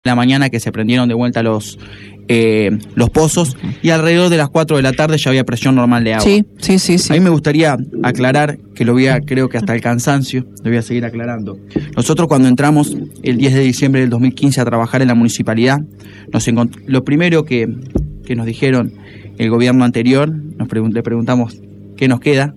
la mañana que se prendieron de vuelta los pozos, y alrededor de las 4 de la tarde ya había presión normal de agua. Sí. A mí me gustaría aclarar, que creo que hasta el cansancio, lo voy a seguir aclarando. Nosotros cuando entramos el 10 de diciembre del 2015 a trabajar en la municipalidad, lo primero que nos dijeron el gobierno anterior, le preguntamos ¿qué nos queda?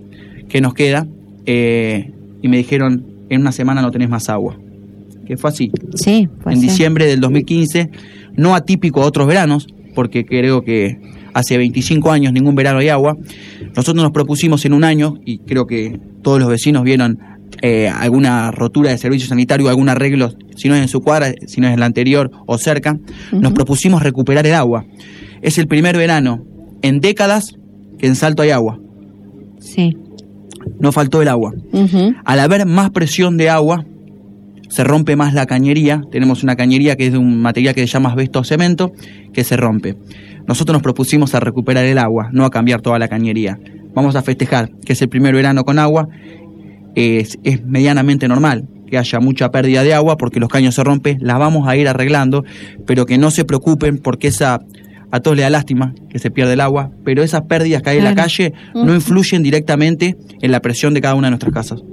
Y me dijeron, en una semana no tenés más agua. Que fue así. Sí, en diciembre del 2015, no atípico a otros veranos, porque creo que hace 25 años ningún verano hay agua. Nosotros nos propusimos en un año, y creo que todos los vecinos vieron alguna rotura de servicio sanitario, algún arreglo, si no es en su cuadra, si no es en la anterior o cerca, nos propusimos recuperar el agua. Es el primer verano en décadas que en Salto hay agua. Sí. No faltó el agua. Al haber más presión de agua, se rompe más la cañería. Tenemos una cañería que es de un material que se llama asbesto cemento, que se rompe. Nosotros nos propusimos a recuperar el agua, no a cambiar toda la cañería. Vamos a festejar que es el primer verano con agua. Es medianamente normal que haya mucha pérdida de agua porque los caños se rompen, la vamos a ir arreglando, pero que no se preocupen porque a todos les da lástima que se pierde el agua, pero esas pérdidas que hay en la calle no influyen directamente en la presión de cada una de nuestras casas.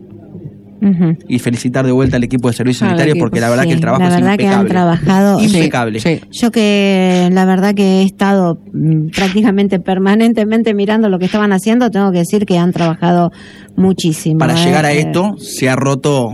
Y felicitar de vuelta al equipo de servicios sanitarios porque la verdad que el trabajo es impecable. Que han trabajado impecable. Sí. Yo que la verdad que he estado prácticamente permanentemente mirando lo que estaban haciendo, tengo que decir que han trabajado muchísimo. Para llegar a esto se ha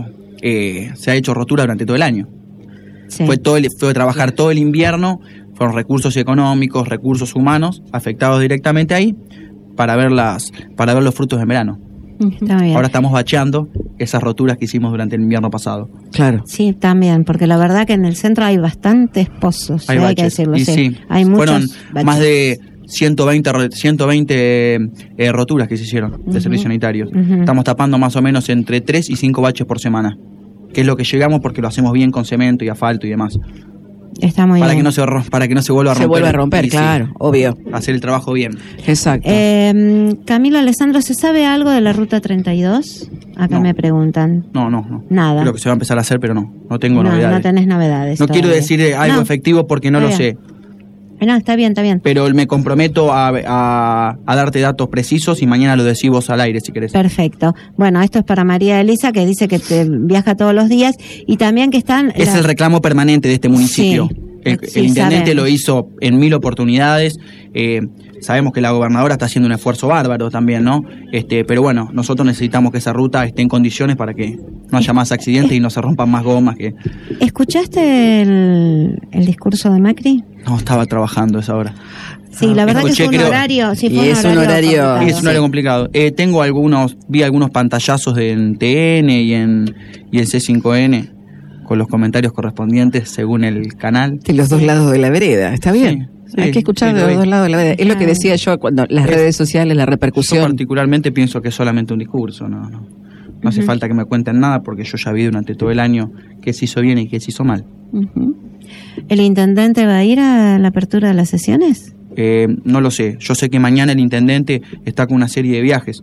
hecho rotura durante todo el año. Sí. Fue trabajar todo el invierno, fueron recursos económicos, recursos humanos afectados directamente ahí para ver los frutos del verano. Ahora estamos bacheando esas roturas que hicimos durante el invierno pasado. Claro. Sí, también, porque la verdad que en el centro hay bastantes pozos, hay que decirlo. Sí. Hay fueron baches. Más de 120 roturas que se hicieron de servicios sanitarios. Estamos tapando más o menos entre 3 y 5 baches por semana, que es lo que llegamos porque lo hacemos bien con cemento y asfalto y demás. Está muy bien. Para que no se vuelva a romper. Se vuelva a romper, claro, sí, obvio. Hacer el trabajo bien. Exacto. Camilo, Alessandro, ¿se sabe algo de la Ruta 32? Acá me preguntan. No. Nada. Creo que se va a empezar a hacer, pero no tengo novedades. No tenés novedades. No quiero decir algo efectivo porque no lo sé. No, está bien. Pero me comprometo a darte datos precisos y mañana lo decís vos al aire si querés. Perfecto. Bueno, esto es para María Elisa, que dice que te viaja todos los días y también que están... Es el reclamo permanente de este municipio. Sí, el intendente lo hizo en 1000 oportunidades. Sabemos que la gobernadora está haciendo un esfuerzo bárbaro también, ¿no? Pero bueno, nosotros necesitamos que esa ruta esté en condiciones para que no haya más accidentes y no se rompan más gomas. ¿Escuchaste el discurso de Macri? No, estaba trabajando a esa hora. Sí, la verdad que fue un horario. Sí, es un horario complicado. Vi algunos pantallazos en TN y en C5N con los comentarios correspondientes según el canal. De los dos lados de la vereda, está bien. Sí, hay que escuchar de los dos lados de la vereda. Es lo que decía yo cuando las redes sociales, la repercusión. Yo particularmente pienso que es solamente un discurso, no hace falta que me cuenten nada porque yo ya vi durante todo el año qué se hizo bien y qué se hizo mal. ¿El intendente va a ir a la apertura de las sesiones? No lo sé. Yo sé que mañana el intendente está con una serie de viajes.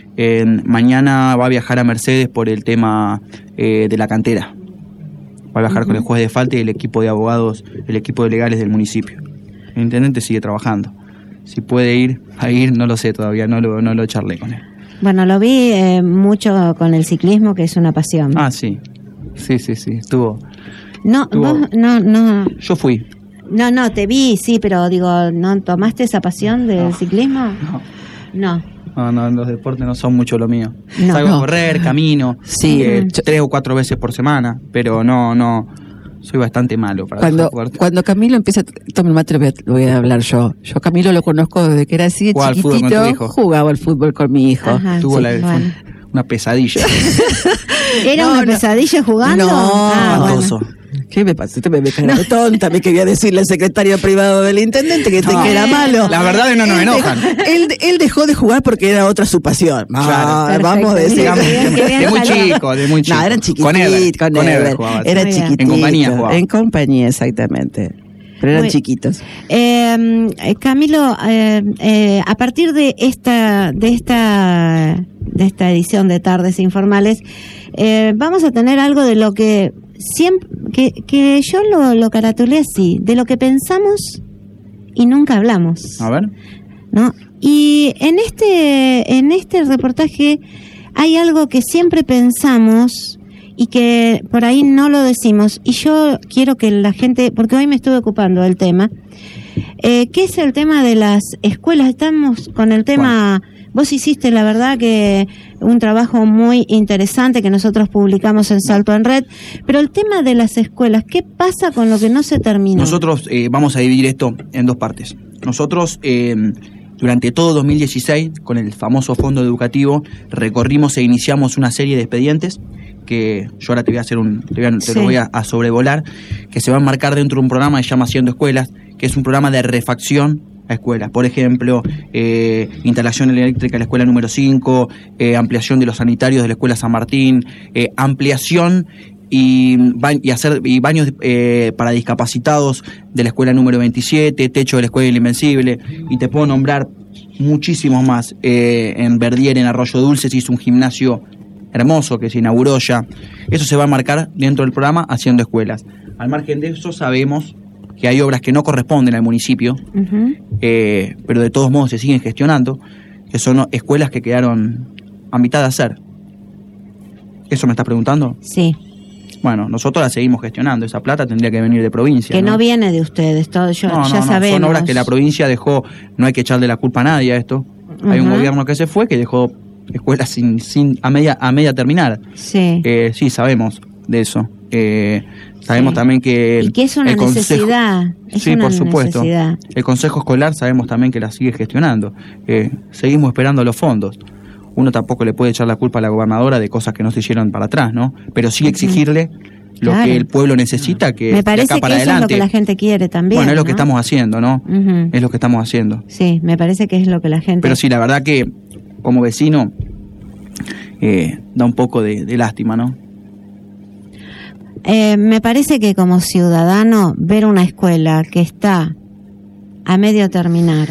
Mañana va a viajar a Mercedes por el tema de la cantera. Va a viajar con el juez de falta y el equipo de abogados, el equipo de legales del municipio. El intendente sigue trabajando. Si puede ir, no lo sé todavía, no lo charlé con él. Bueno, lo vi mucho con el ciclismo, que es una pasión. Ah, sí. Sí, estuvo. No. Yo fui. No, te vi, sí, pero digo, ¿no tomaste esa pasión del ciclismo? No, los deportes no son mucho lo mío. Salgo a correr, camino, 3 o 4 veces por semana, pero no, soy bastante malo para cuando Camilo empieza, toma el mate, lo voy a hablar yo. Yo Camilo lo conozco desde que era así de chiquitito, jugaba al fútbol con mi hijo. Ajá, tuvo una pesadilla. ¿Era una pesadilla jugando? No, espantoso. ¿Qué me pasa? Usted me cara tonta, me quería decirle al secretario privado del intendente que era malo. La verdad es que no nos enojan. Él dejó de jugar porque era otra su pasión. Claro. Vamos a decir. De muy chico. No, eran chiquititos. Con Ever jugaba. Era chiquitito. En compañía jugaba. En compañía, exactamente. Pero eran chiquitos. Camilo, a partir de esta edición de Tardes Informales, vamos a tener algo de lo que siempre, que yo lo caratuleé así, de lo que pensamos y nunca hablamos. A ver. ¿No? Y en este reportaje hay algo que siempre pensamos y que por ahí no lo decimos, y yo quiero que la gente, porque hoy me estuve ocupando del tema, que es el tema de las escuelas. Estamos con el tema... Bueno. Vos hiciste, la verdad, que un trabajo muy interesante que nosotros publicamos en Salto en Red, pero el tema de las escuelas, ¿qué pasa con lo que no se terminó? Nosotros vamos a dividir esto en dos partes. Nosotros, durante todo 2016, con el famoso Fondo Educativo, recorrimos e iniciamos una serie de expedientes que yo ahora te voy a hacer te lo voy a sobrevolar, que se va a enmarcar dentro de un programa que se llama Haciendo Escuelas, que es un programa de refacción a escuelas. Por ejemplo, instalación eléctrica en la escuela número 5, ampliación de los sanitarios de la escuela San Martín, ampliación y baños para discapacitados de la escuela número 27, techo de la escuela Invencible, y te puedo nombrar muchísimos más. En Verdier, en Arroyo Dulce, se hizo un gimnasio hermoso que se inauguró ya. Eso se va a marcar dentro del programa Haciendo Escuelas. Al margen de eso, sabemos que hay obras que no corresponden al municipio, pero de todos modos se siguen gestionando, que son escuelas que quedaron a mitad de hacer. ¿Eso me estás preguntando? Sí. Bueno, nosotros la seguimos gestionando. Esa plata tendría que venir de provincia. Que no viene de ustedes, todo ya sabemos. Son obras que la provincia dejó, no hay que echarle la culpa a nadie a esto. Hay un gobierno que se fue, que dejó escuelas a media terminar. Sí. Sí, sabemos de eso. Sabemos también que... Y que es una necesidad. Sí, por supuesto. El Consejo Escolar sabemos también que la sigue gestionando. Seguimos esperando los fondos. Uno tampoco le puede echar la culpa a la gobernadora de cosas que no se hicieron para atrás, ¿no? Pero sí exigirle lo que el pueblo necesita, que me parece de acá para que eso adelante. Es lo que la gente quiere también. Bueno, es lo que estamos haciendo, ¿no? Es lo que estamos haciendo. Sí, me parece que es lo que la gente... Pero sí, la verdad que como vecino da un poco de lástima, ¿no? Me parece que como ciudadano, ver una escuela que está a medio terminar,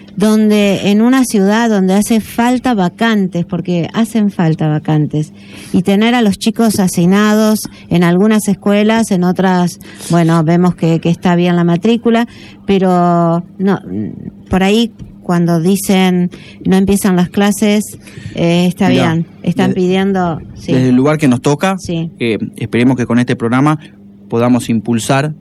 donde en una ciudad donde hace falta vacantes, porque hacen falta vacantes, y tener a los chicos asignados en algunas escuelas, en otras, bueno, vemos que está bien la matrícula, pero no, por ahí cuando dicen no empiezan las clases, está bien, están pidiendo... Sí. Desde el lugar que nos toca, sí. Esperemos que con este programa podamos impulsar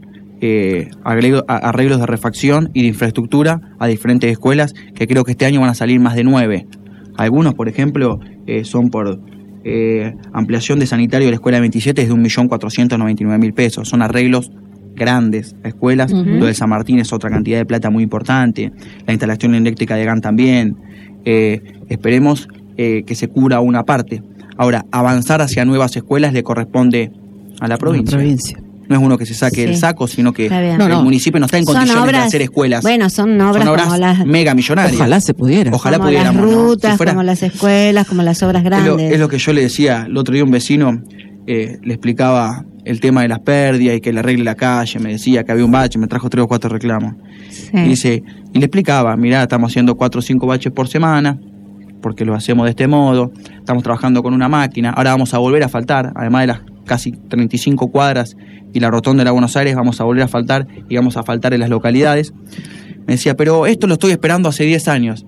arreglos de refacción y de infraestructura a diferentes escuelas, que creo que este año van a salir más de 9. Algunos, por ejemplo, son por ampliación de sanitario de la escuela 27 es de 1.499.000 pesos. Son arreglos grandes a escuelas. Lo de San Martín es otra cantidad de plata muy importante. La instalación eléctrica de GAN también. Esperemos que se cubra una parte. Ahora, avanzar hacia nuevas escuelas le corresponde a la provincia. No es uno que se saque el saco, sino que el municipio no está en condiciones de hacer escuelas. Bueno, son obras como las mega millonarias. Ojalá se pudiera. Ojalá como pudiéramos. Las rutas, como las escuelas, como las obras grandes. Es lo que yo le decía el otro día a un vecino, le explicaba el tema de las pérdidas y que le arregle la calle. Me decía que había un bache, me trajo 3 o 4 reclamos. Sí. Y le explicaba, mirá, estamos haciendo 4 o 5 baches por semana, porque lo hacemos de este modo. Estamos trabajando con una máquina. Ahora vamos a volver a asfaltar, además de las casi 35 cuadras y la rotonda de la Buenos Aires, vamos a volver a asfaltar y vamos a asfaltar en las localidades. Me decía, pero esto lo estoy esperando hace 10 años.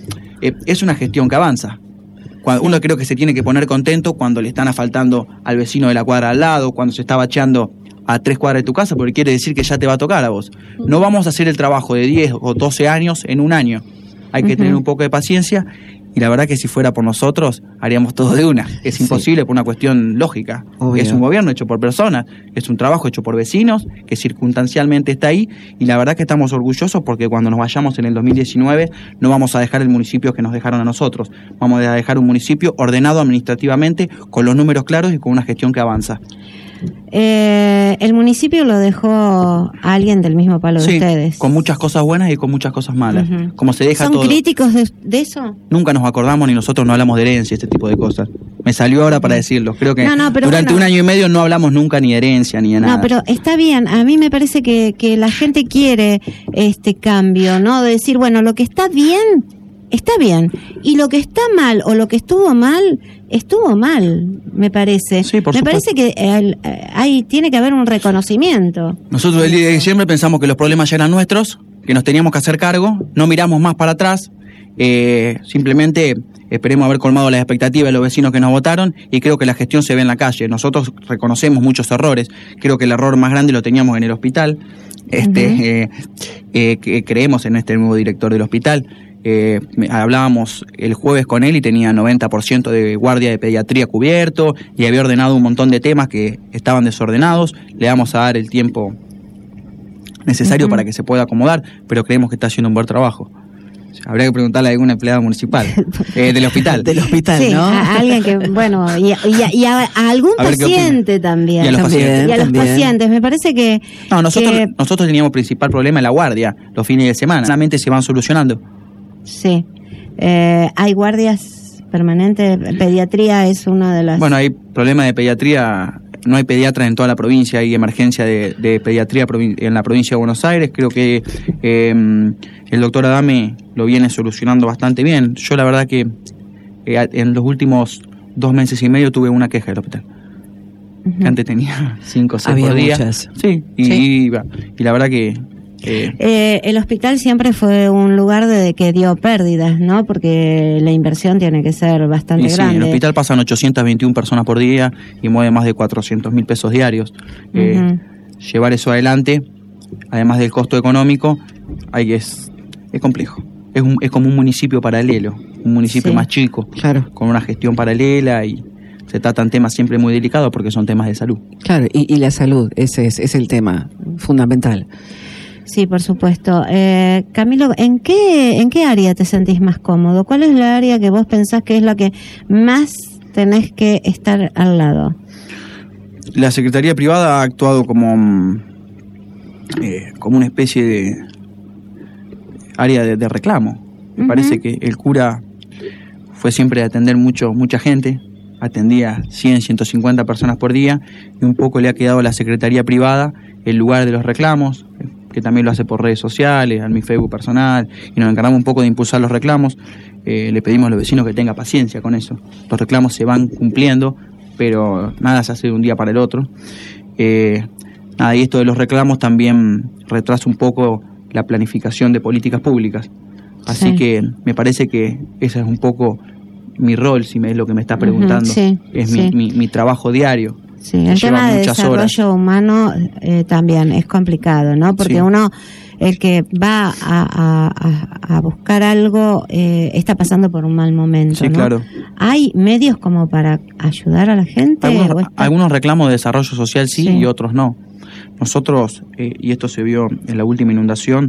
Es una gestión que avanza. Uno creo que se tiene que poner contento cuando le están asfaltando al vecino de la cuadra al lado, cuando se está bacheando a 3 cuadras de tu casa, porque quiere decir que ya te va a tocar a vos. No vamos a hacer el trabajo de 10 o 12 años en un año. Hay que tener un poco de paciencia. Y la verdad que si fuera por nosotros, haríamos todo de una. Es imposible por una cuestión lógica. Obvio. Es un gobierno hecho por personas, es un trabajo hecho por vecinos, que circunstancialmente está ahí. Y la verdad que estamos orgullosos porque cuando nos vayamos en el 2019, no vamos a dejar el municipio que nos dejaron a nosotros. Vamos a dejar un municipio ordenado administrativamente, con los números claros y con una gestión que avanza. El municipio lo dejó a alguien del mismo palo de ustedes. Con muchas cosas buenas y con muchas cosas malas. Como se deja todo. ¿Son críticos de eso? Nunca nos acordamos ni nosotros no hablamos de herencia, este tipo de cosas. Me salió ahora para decirlo. Creo que durante un año y medio no hablamos nunca ni de herencia ni de nada. No, pero está bien. A mí me parece que la gente quiere este cambio, ¿no? De decir, bueno, lo que está bien está bien. Y lo que está mal o lo que estuvo mal, me parece. Sí, por me supuesto. parece que tiene que haber un reconocimiento. Nosotros el día de diciembre pensamos que los problemas ya eran nuestros, que nos teníamos que hacer cargo, no miramos más para atrás, simplemente esperemos haber colmado las expectativas de los vecinos que nos votaron y creo que la gestión se ve en la calle. Nosotros reconocemos muchos errores, creo que el error más grande lo teníamos en el hospital, creemos en este nuevo director del hospital. Hablábamos el jueves con él y tenía 90% de guardia de pediatría cubierto y había ordenado un montón de temas que estaban desordenados. Le vamos a dar el tiempo necesario para que se pueda acomodar, pero creemos que está haciendo un buen trabajo. Habría que preguntarle a alguna empleada municipal del hospital. Del hospital, sí, ¿no? A alguien que, bueno, y a algún paciente también. Y a los pacientes. Y a los pacientes. Me parece que... No, nosotros teníamos principal problema en la guardia, los fines de semana. Solamente se van solucionando. Sí. Hay guardias permanentes. Pediatría es una de las... Bueno, hay problema de pediatría. No hay pediatras en toda la provincia, hay emergencia de pediatría en la provincia de Buenos Aires. Creo que el doctor Adame lo viene solucionando bastante bien. Yo la verdad que en los últimos 2 meses y medio tuve una queja del hospital. Que antes tenía 5 o 6 por día. Muchas. Sí, y la verdad que... el hospital siempre fue un lugar que dio pérdidas, ¿no? Porque la inversión tiene que ser bastante grande. Sí, en el hospital pasan 821 personas por día y mueve más de 400.000 pesos diarios. Llevar eso adelante, además del costo económico, es complejo. Es como un municipio paralelo, un municipio más chico, claro, con una gestión paralela y se tratan temas siempre muy delicados porque son temas de salud. Claro, y la salud, ese es el tema fundamental. Sí, por supuesto. Camilo, ¿en qué área te sentís más cómodo? ¿Cuál es la área que vos pensás que es la que más tenés que estar al lado? La Secretaría Privada ha actuado como una especie de área de reclamo. Me parece que el cura fue siempre de atender mucha gente, atendía 100, 150 personas por día y un poco le ha quedado a la Secretaría Privada el lugar de los reclamos, que también lo hace por redes sociales, a mi Facebook personal, y nos encargamos un poco de impulsar los reclamos. Le pedimos a los vecinos que tengan paciencia con eso. Los reclamos se van cumpliendo, pero nada se hace de un día para el otro. Y esto de los reclamos también retrasa un poco la planificación de políticas públicas. Así que me parece que ese es un poco mi rol, si es lo que me está preguntando. Es mi trabajo diario. Sí, el tema de desarrollo humano también es complicado, ¿no? Porque uno, el que va a buscar algo, está pasando por un mal momento, sí, ¿no? Claro. ¿Hay medios como para ayudar a la gente? Algunos reclamos de desarrollo social sí y otros no. Nosotros, y esto se vio en la última inundación,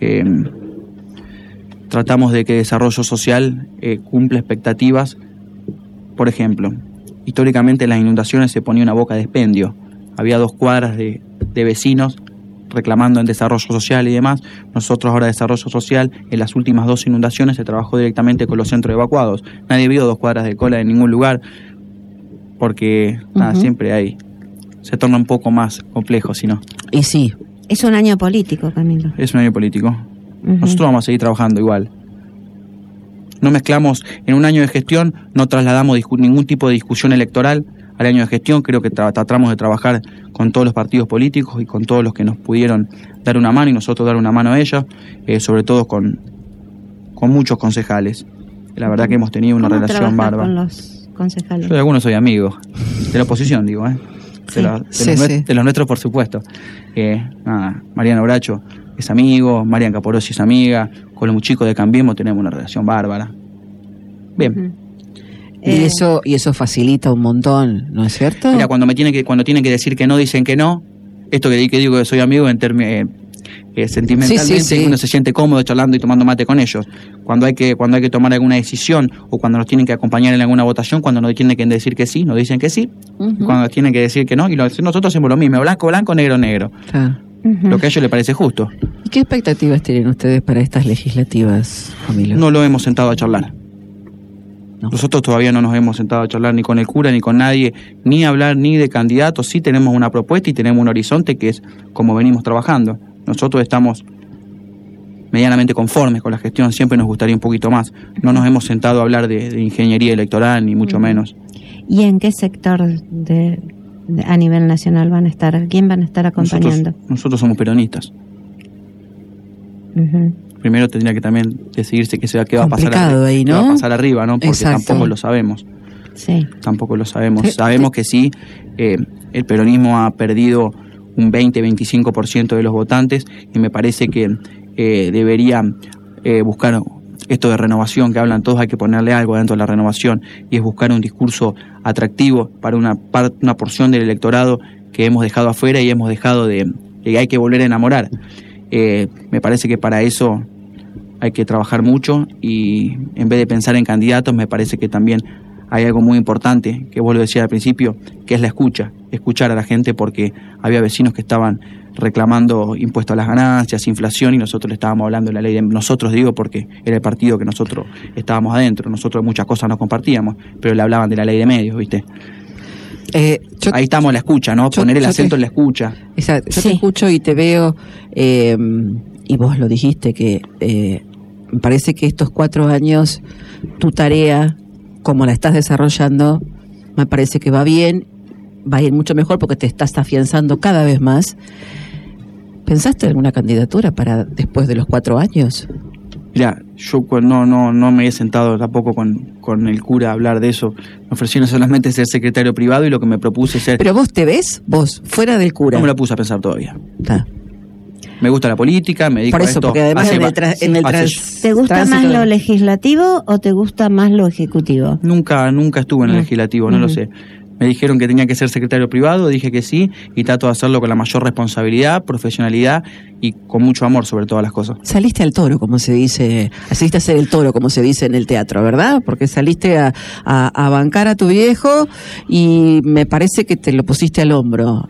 tratamos de que desarrollo social cumpla expectativas. Por ejemplo, históricamente en las inundaciones se ponía una boca de expendio. Había 2 cuadras de vecinos reclamando en desarrollo social y demás. Nosotros ahora desarrollo social, en las últimas 2 inundaciones se trabajó directamente con los centros evacuados. Nadie vio 2 cuadras de cola en ningún lugar porque siempre se torna un poco más complejo, si no. Y sí. Es un año político, Camilo. Es un año político. Nosotros vamos a seguir trabajando igual. No mezclamos, en un año de gestión no trasladamos ningún tipo de discusión electoral al año de gestión. Creo que tratamos de trabajar con todos los partidos políticos y con todos los que nos pudieron dar una mano y nosotros dar una mano a ellos, sobre todo con muchos concejales. La verdad que hemos tenido una relación bárbara. ¿Con los concejales? Yo de algunos soy amigo, de la oposición digo, de los nuestros por supuesto. Mariano Bracho es amigo, Marian Caporosi es amiga, con los chicos de Cambiemos tenemos una relación bárbara. Bien. Y eso facilita un montón, ¿no es cierto? Mira, cuando tienen que decir que no, dicen que no. Esto que digo que soy amigo en términos sentimentalmente, uno se siente cómodo charlando y tomando mate con ellos. Cuando hay que tomar alguna decisión o cuando nos tienen que acompañar en alguna votación, cuando nos tienen que decir que sí, nos dicen que sí. Cuando tienen que decir que no, y nosotros hacemos lo mismo, blanco, blanco, negro, negro. Lo que a ellos les parece justo. ¿Y qué expectativas tienen ustedes para estas legislativas, Camilo? No lo hemos sentado a charlar. No. Nosotros todavía no nos hemos sentado a charlar ni con el cura ni con nadie, ni hablar ni de candidatos. Sí tenemos una propuesta y tenemos un horizonte que es como venimos trabajando. Nosotros estamos medianamente conformes con la gestión, siempre nos gustaría un poquito más. No nos hemos sentado a hablar de ingeniería electoral, ni mucho menos. ¿Y en qué sector a nivel nacional van a estar? ¿Quién van a estar acompañando? Nosotros somos peronistas. Primero tendría que también decidirse qué va a pasar ahí, ¿no? Qué va a pasar arriba, ¿no? Porque Exacto. Tampoco lo sabemos. Sí. Tampoco lo sabemos. Sabemos que sí, el peronismo ha perdido un 20-25% de los votantes, y me parece que debería buscar esto de renovación que hablan todos. Hay que ponerle algo dentro de la renovación, y es buscar un discurso atractivo para una porción del electorado que hemos dejado afuera y hemos dejado de hay que volver a enamorar. Me parece que para eso hay que trabajar mucho, y en vez de pensar en candidatos, me parece que también hay algo muy importante, que vos lo decías al principio, que es la escuchar a la gente, porque había vecinos que estaban reclamando impuestos a las ganancias, inflación, y nosotros le estábamos hablando de la ley de... Nosotros digo porque era el partido que nosotros estábamos adentro, nosotros muchas cosas no compartíamos, pero le hablaban de la ley de medios, ¿viste? Ahí estamos en la escucha, ¿no? Poner el acento en la escucha. Exacto. Yo te escucho y te veo, y vos lo dijiste, que me parece que estos 4 años, tu tarea, como la estás desarrollando, me parece que va bien, va a ir mucho mejor porque te estás afianzando cada vez más. ¿Pensaste en alguna candidatura para después de los 4 años? Mirá, yo no me he sentado tampoco con el cura a hablar de eso. Me ofrecieron solamente ser secretario privado, y lo que me propuse ser... ¿Pero vos te ves, vos, fuera del cura? No me lo puse a pensar todavía. Está. Me gusta la política, me dedico por eso, a esto. Porque además ¿Te gusta más lo legislativo o te gusta más lo ejecutivo? Nunca estuve en el legislativo, no lo sé. Me dijeron que tenía que ser secretario privado, dije que sí, y trato de hacerlo con la mayor responsabilidad, profesionalidad y con mucho amor sobre todas las cosas. Saliste al toro, como se dice, saliste a ser el toro, como se dice en el teatro, ¿verdad? Porque saliste a bancar a tu viejo, y me parece que te lo pusiste al hombro,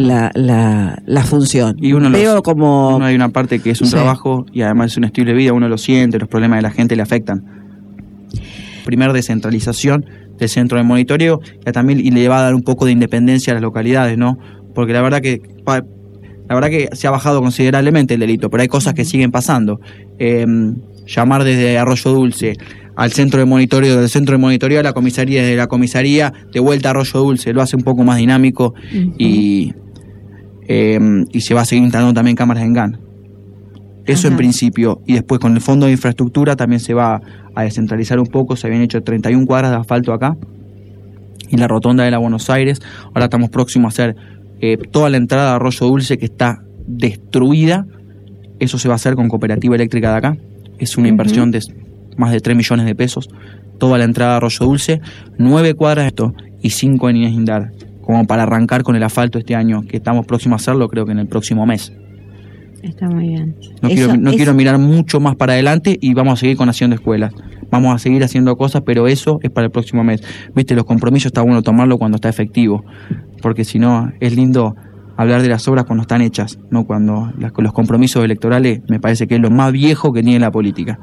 la función. Y uno hay una parte que es un trabajo, y además es un estilo de vida, uno lo siente, los problemas de la gente le afectan. Primer descentralización del centro de monitoreo, que también le va a dar un poco de independencia a las localidades, ¿no? Porque la verdad que se ha bajado considerablemente el delito, pero hay cosas que siguen pasando. Llamar desde Arroyo Dulce al centro de monitoreo, del centro de monitoreo a la comisaría, desde la comisaría de vuelta a Arroyo Dulce, lo hace un poco más dinámico, y se va a seguir instalando también cámaras en GAN. Eso en principio, y después con el fondo de infraestructura también se va a descentralizar un poco. Se habían hecho 31 cuadras de asfalto acá, y la rotonda de la Buenos Aires. Ahora estamos próximos a hacer toda la entrada de Arroyo Dulce, que está destruida. Eso se va a hacer con Cooperativa Eléctrica de acá. Es una inversión de más de 3 millones de pesos. Toda la entrada de Arroyo Dulce, 9 cuadras de esto y 5 en Inés Indar, como para arrancar con el asfalto este año, que estamos próximos a hacerlo, creo que en el próximo mes. Está muy bien. No quiero mirar mucho más para adelante, y vamos a seguir con haciendo escuelas. Vamos a seguir haciendo cosas, pero eso es para el próximo mes. Viste, los compromisos está bueno tomarlo cuando está efectivo, porque si no, es lindo hablar de las obras cuando están hechas, no cuando los compromisos electorales. Me parece que es lo más viejo que tiene la política.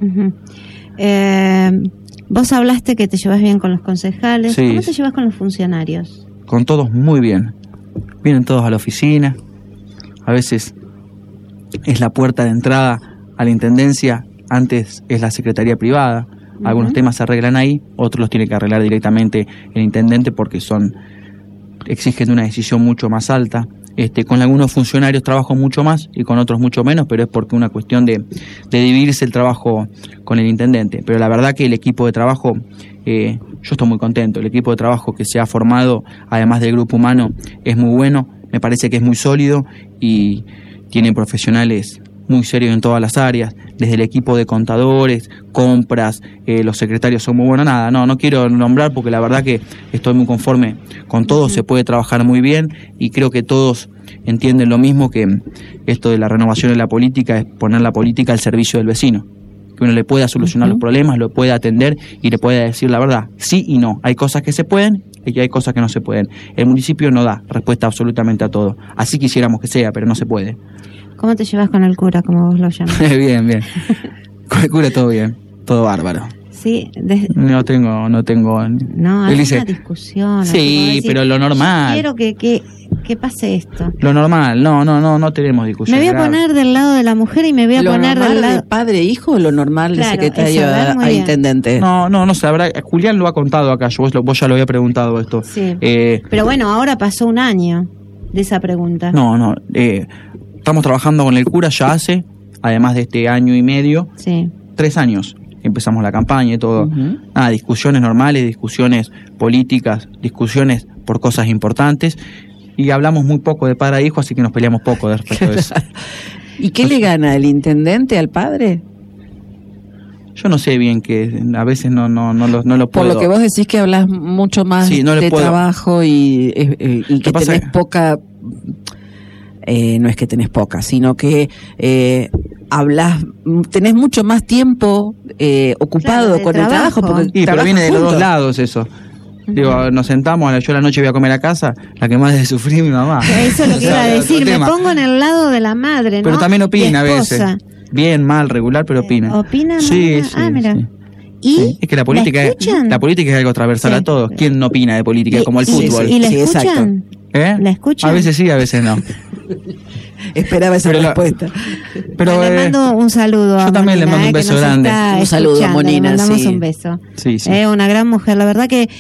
Vos hablaste que te llevas bien con los concejales. Sí. ¿Cómo te llevas con los funcionarios? Con todos muy bien. Vienen todos a la oficina. A veces es la puerta de entrada a la intendencia, antes es la secretaría privada. Algunos temas se arreglan ahí, otros los tiene que arreglar directamente el intendente, porque exigen una decisión mucho más alta. Con algunos funcionarios trabajo mucho más y con otros mucho menos, pero es porque una cuestión de dividirse el trabajo con el intendente. Pero la verdad que el equipo de trabajo, yo estoy muy contento. El equipo de trabajo que se ha formado, además del grupo humano, es muy bueno. Me parece que es muy sólido y tiene profesionales muy serios en todas las áreas, desde el equipo de contadores, compras, los secretarios son muy buenos. No quiero nombrar, porque la verdad que estoy muy conforme con todo. Se puede trabajar muy bien, y creo que todos entienden lo mismo, que esto de la renovación de la política es poner la política al servicio del vecino, que uno le pueda solucionar los problemas, lo pueda atender y le pueda decir la verdad, sí y no. Hay cosas que se pueden y hay cosas que no se pueden. El municipio no da respuesta absolutamente a todo. Así quisiéramos que sea, pero no se puede. ¿Cómo te llevas con el cura, como vos lo llamás? Bien. Con el cura todo bien, todo bárbaro. Sí, no tengo. No, hay una discusión. Sí, pero lo normal. Quiero que que pase esto. Lo normal, no tenemos discusión. Me voy a poner del lado de la mujer y me voy a poner del lado de padre e hijo o lo normal de Claro, secretario eso, a ver, muy a bien. intendente. No sé, Julián lo ha contado acá, vos ya lo había preguntado esto. Sí. Pero bueno, ahora pasó un año de esa pregunta. Estamos trabajando con el cura ya hace, además de este año y medio, Sí. 3 años. Empezamos la campaña y todo. Discusiones normales, discusiones políticas, discusiones por cosas importantes. Y hablamos muy poco de padre a hijo, así que nos peleamos poco respecto de eso. ¿Y qué le gana el intendente al padre? Yo no sé bien que a veces no lo puedo. Por lo que vos decís que hablas mucho más Sí, no le de puedo. trabajo y que pasa tenés que- poca... no es que tenés poca, sino que tenés mucho más tiempo ocupado Claro, de con el trabajo. trabajo. Porque pero trabajan viene de los juntos. dos lados eso. Digo, nos sentamos, yo a la noche voy a comer a casa, la que más debe sufrir mi mamá. Eso es lo que O sea, iba a otro decir, me tema. pongo en el lado de la madre, ¿no? Pero también opina a Y veces. esposa. Bien, mal, regular, pero opina. ¿Opina? Sí, mamá? sí. Ah, mira. sí. ¿Y Sí, es que la política escuchan? es algo transversal Sí. a todos. ¿Quién no opina de política? Como el fútbol. ¿Y la Sí, escuchan? ¿Eh? ¿La escuchan? A veces sí, a veces no. Esperaba esa Pero la- respuesta. Pero le mando un saludo a yo también le Monina, mando un que beso nos grande. está Un saludo a escuchando, Monina, le mandamos sí. un beso. Sí, sí. Una gran mujer, la verdad que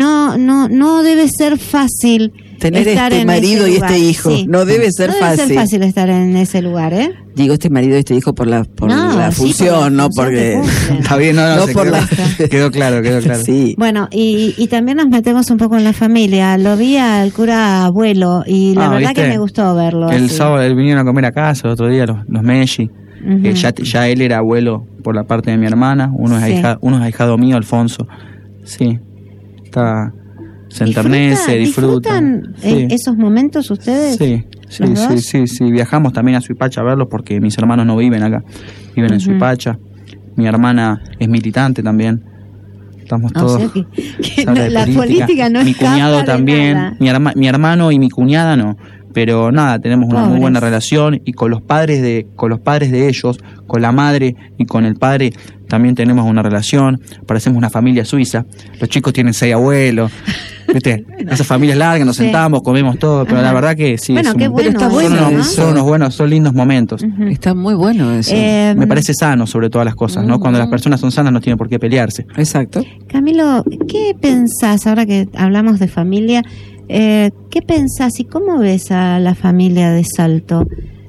no debe ser fácil Tener estar este en marido ese y lugar. este hijo. Sí. No debe ser No debe ser fácil. fácil estar en ese lugar, ¿eh? Digo este marido y este hijo por la No, función, sí, por la no función porque... que cumple. Está bien, No se por quedó, la- quedó claro. Sí. Bueno, y también nos metemos un poco en la familia. Lo vi al cura abuelo y la verdad ¿viste? que me gustó verlo. El así. sábado vinieron a comer a casa, el otro día los Messi. Ujú. Ya él era abuelo por la parte de mi hermana, uno es ahijado mío, Alfonso. Sí, se enternece, disfruta. ¿Disfrutan Sí. esos momentos ustedes? Sí, ¿Los dos? sí. Viajamos también a Suipacha a verlos porque mis hermanos no viven acá, viven en Ujú. Suipacha. Mi hermana es militante también. Estamos O todos. sea que se habla de la política no Mi escapa cuñado de también, nada. mi hermano y mi cuñada no. Pero nada, tenemos una muy Pobres. buena relación y con los padres de ellos, con la madre y con el padre también tenemos una relación. Parecemos una familia suiza. Los chicos tienen 6 abuelos. ¿Viste? Esas familias largas, nos Sí. sentamos, comemos todo, pero Ajá. la verdad que sí. Bueno, es qué bueno está eso, bueno, ¿no? son unos buenos, son lindos momentos. Ujú. Está muy bueno eso. Me parece sano sobre todas las cosas, ¿no? Cuando las personas son sanas no tienen por qué pelearse. Exacto. Camilo, ¿qué pensás ahora que hablamos de familia? ¿Qué pensás y cómo ves a la familia de Salto?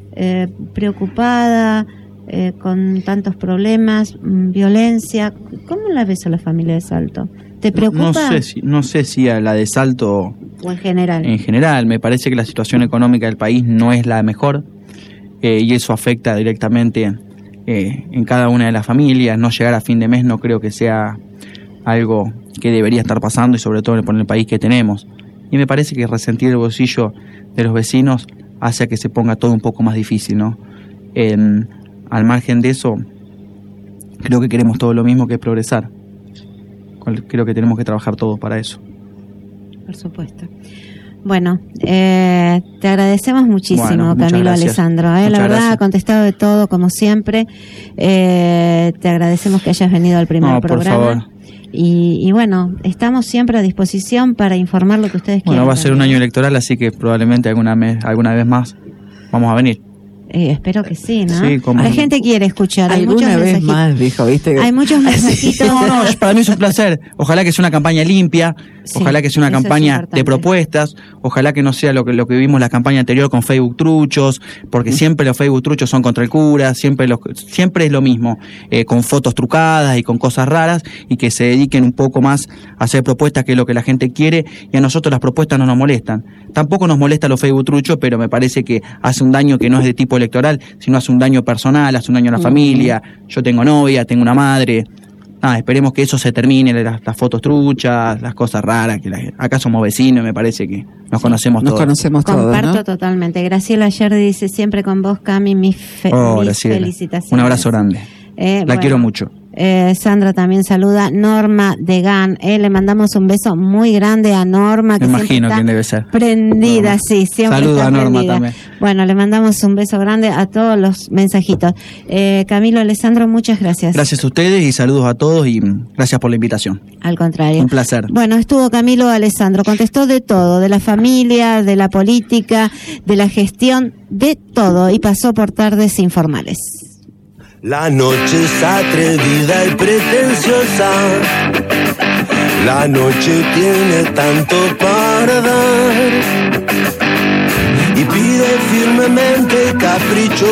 ¿Preocupada? ¿Con tantos problemas? ¿Violencia? ¿Cómo la ves a la familia de Salto? ¿Te preocupa? No sé si a la de Salto ¿O en general? en general. Me parece que la situación económica del país no es la mejor y eso afecta directamente en cada una de las familias. No llegar a fin de mes no creo que sea algo que debería estar pasando y sobre todo por el país que tenemos. Y me parece que resentir el bolsillo de los vecinos hace a que se ponga todo un poco más difícil, ¿no? Al margen de eso, creo que queremos todo lo mismo, que es progresar. Creo que tenemos que trabajar todos para eso. Por supuesto. Bueno, te agradecemos muchísimo, Bueno, muchas Camilo gracias. Alessandro. La Muchas verdad, gracias. ha contestado de todo, como siempre. Te agradecemos que hayas venido al primer No, por programa. favor. Y bueno, estamos siempre a disposición para informar lo que ustedes quieran. Bueno, va a ser un también. año electoral, así que probablemente alguna vez más vamos a venir. Espero que sí, ¿no? Sí, cómo La no. gente quiere escuchar. Hay muchos Alguna vez mensajitos. más, dijo, ¿viste? Hay muchos mensajitos. No, para mí es un placer. Ojalá que sea una campaña limpia, Sí, ojalá que sea una eso es campaña importante. de propuestas, ojalá que no sea lo que vimos la campaña anterior con Facebook truchos, porque siempre los Facebook truchos son contra el cura, siempre es lo mismo, con fotos trucadas y con cosas raras, y que se dediquen un poco más a hacer propuestas, que es lo que la gente quiere, y a nosotros las propuestas no nos molestan. Tampoco nos molesta los Facebook truchos, pero me parece que hace un daño que no es de tipo electoral, sino hace un daño personal, hace un daño a la familia. Yo tengo novia, tengo una madre. Esperemos que eso se termine, las fotos truchas, las cosas raras, acá somos vecinos, me parece que nos conocemos Nos todos. conocemos todos, Comparto ¿no? totalmente. Graciela ayer dice, siempre con vos, Cami, mis Graciela. felicitaciones. Un abrazo grande. La Bueno, quiero mucho. Sandra también saluda. Norma Degan, le mandamos un beso muy grande a Norma, que me imagino está quién debe ser. Prendida, Norma. sí, siempre Saluda está a Norma prendida. también. Bueno, le mandamos un beso grande a todos los mensajitos. Camilo, Alessandro, muchas gracias. Gracias a ustedes y saludos a todos y gracias por la invitación. Al contrario. Un placer. Bueno, estuvo Camilo Alessandro, contestó de todo, de la familia, de la política, de la gestión, de todo, y pasó por Tardes Informales. La noche es atrevida y pretenciosa. La noche tiene tanto para dar y pide firmemente capricho.